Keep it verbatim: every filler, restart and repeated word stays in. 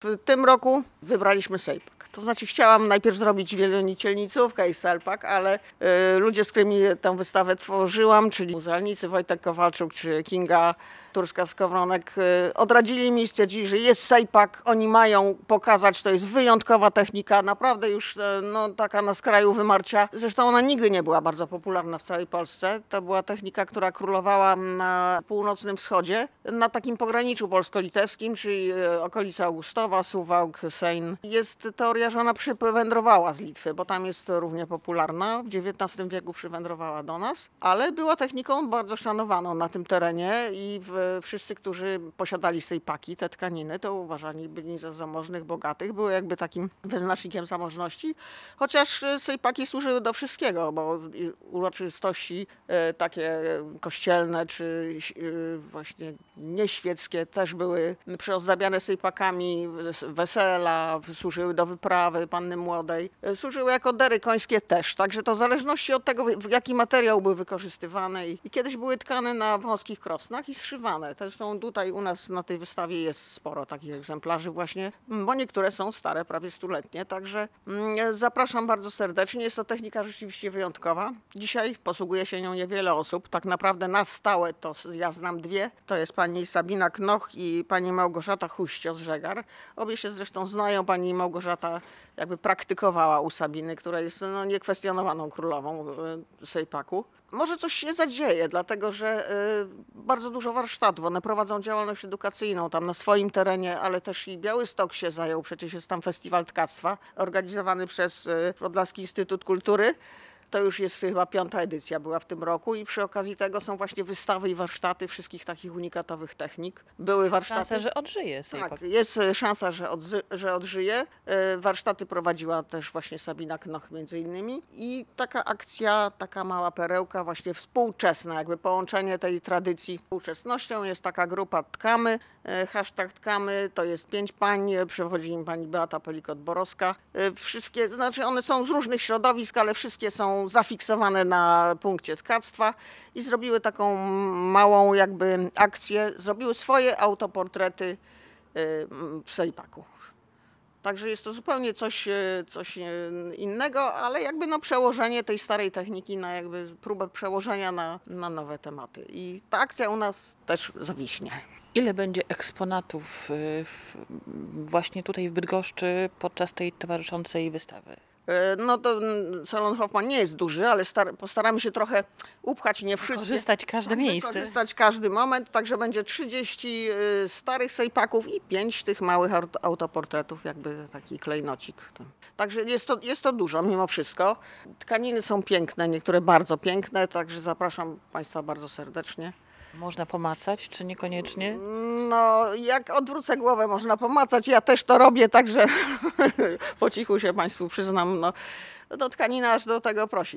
W tym roku wybraliśmy sejpak. To znaczy chciałam najpierw zrobić wielonicieelnicówkę i selpak, ale y, ludzie, z którymi tę wystawę tworzyłam, czyli muzealnicy Wojtek Kowalczuk czy Kinga Turska-Skowronek, y, odradzili mi i stwierdzili, że jest sejpak, oni mają pokazać, to jest wyjątkowa technika, naprawdę już y, no, taka na skraju wymarcia. Zresztą ona nigdy nie była bardzo popularna w całej Polsce. To była technika, która królowała na północnym wschodzie, na takim pograniczu polsko-litewskim, czyli y, okolica Augustowa, Suwałk, Sejn. Jest teoria, że ona przywędrowała z Litwy, bo tam jest równie popularna. W dziewiętnastym wieku przywędrowała do nas, ale była techniką bardzo szanowaną na tym terenie i w, wszyscy, którzy posiadali sejpaki, te tkaniny, to uważani byli za zamożnych, bogatych. Były jakby takim wyznacznikiem zamożności, chociaż sejpaki służyły do wszystkiego, bo uroczystości e, takie kościelne czy e, właśnie nieświeckie też były przyozdabiane sejpakami, wesela, służyły do wyprawy panny młodej, służyły jako dery końskie też, także to w zależności od tego, jaki materiał był wykorzystywany i kiedyś były tkane na wąskich krosnach i zszywane. Zresztą tutaj u nas na tej wystawie jest sporo takich egzemplarzy właśnie, bo niektóre są stare, prawie stuletnie, także zapraszam bardzo serdecznie. Jest to technika rzeczywiście wyjątkowa. Dzisiaj posługuje się nią niewiele osób, tak naprawdę na stałe to ja znam dwie, to jest pani Sabina Knoch i pani Małgorzata Huścio-Żegar. Obie się zresztą znają, pani Małgorzata jakby praktykowała u Sabiny, która jest no, niekwestionowaną królową sejpaku. Może coś się zadzieje, dlatego że y, bardzo dużo warsztatów, one prowadzą działalność edukacyjną tam na swoim terenie, ale też i Białystok się zajął, przecież jest tam festiwal tkactwa organizowany przez y, Podlaski Instytut Kultury. To już jest chyba piąta edycja była w tym roku i przy okazji tego są właśnie wystawy i warsztaty wszystkich takich unikatowych technik. Były warsztaty. Szansa, że odżyje sejpak. Tak, jest szansa, że, odzy- że odżyje. Warsztaty prowadziła też właśnie Sabina Knoch między innymi i taka akcja, taka mała perełka właśnie współczesna, jakby połączenie tej tradycji z współczesnością. Jest taka grupa Tkamy, hashtag Tkamy, to jest pięć pań, przewodzi im pani Beata Pelikot-Borowska. Wszystkie, znaczy one są z różnych środowisk, ale wszystkie są zafiksowane na punkcie tkactwa i zrobiły taką małą jakby akcję, zrobiły swoje autoportrety w sejpaku. Także jest to zupełnie coś, coś innego, ale jakby no przełożenie tej starej techniki na jakby próbę przełożenia na, na nowe tematy. I ta akcja u nas też zawiśnie. Ile będzie eksponatów y, w, właśnie tutaj w Bydgoszczy podczas tej towarzyszącej wystawy? No to salon Hoffman nie jest duży, ale star- postaramy się trochę upchać, nie wszystkie. Wykorzystać każde miejsce. Wykorzystać każdy moment, także będzie trzydzieści starych sejpaków i pięć tych małych autoportretów, jakby taki klejnocik. Także jest to, jest to dużo mimo wszystko. Tkaniny są piękne, niektóre bardzo piękne, także zapraszam Państwa bardzo serdecznie. Można pomacać, czy niekoniecznie? No, jak odwrócę głowę, można pomacać. Ja też to robię, także po cichu się Państwu przyznam. No, no tkanina aż do tego prosi.